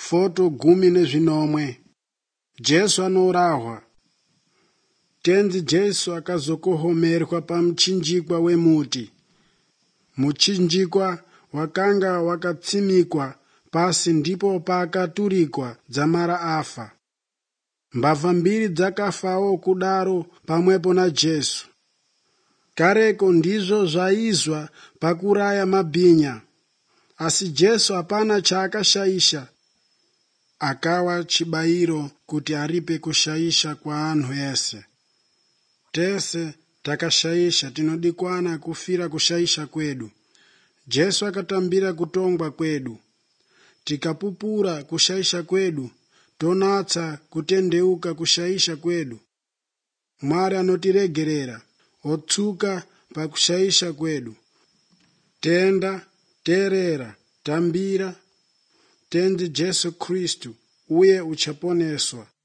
Foto 10. Jesu anorahwa. Tenzi Jesu akazokohomerwa pamuchinjikwa wemuti. Muchinjikwa wakanga wakatsimikwa pasi ndipo pakaturikwa dzamara afa. Mbavha mbiri dzakafawo kudaro pamwepo na Jesu. Kareko ndizvo zvaizwa pakuraya mabhinya. Asi Jesu hapana chaakashaisha. Akawa chibayiro kuti aripe kushaisha kwa anhu ese. Tese takashaisha, tinodikwana kufira kushaisha kwedu. Jesu akatambira kutongwa kwedu. Tikapupura kushaisha kwedu, tonatsa kutendeuka kushaisha kwedu. Mwari anotiregerera, otsuka pakushaisha kwedu. Tenda, terera, tambira, tenzi Jesu Kristu, uye uchaponeswa.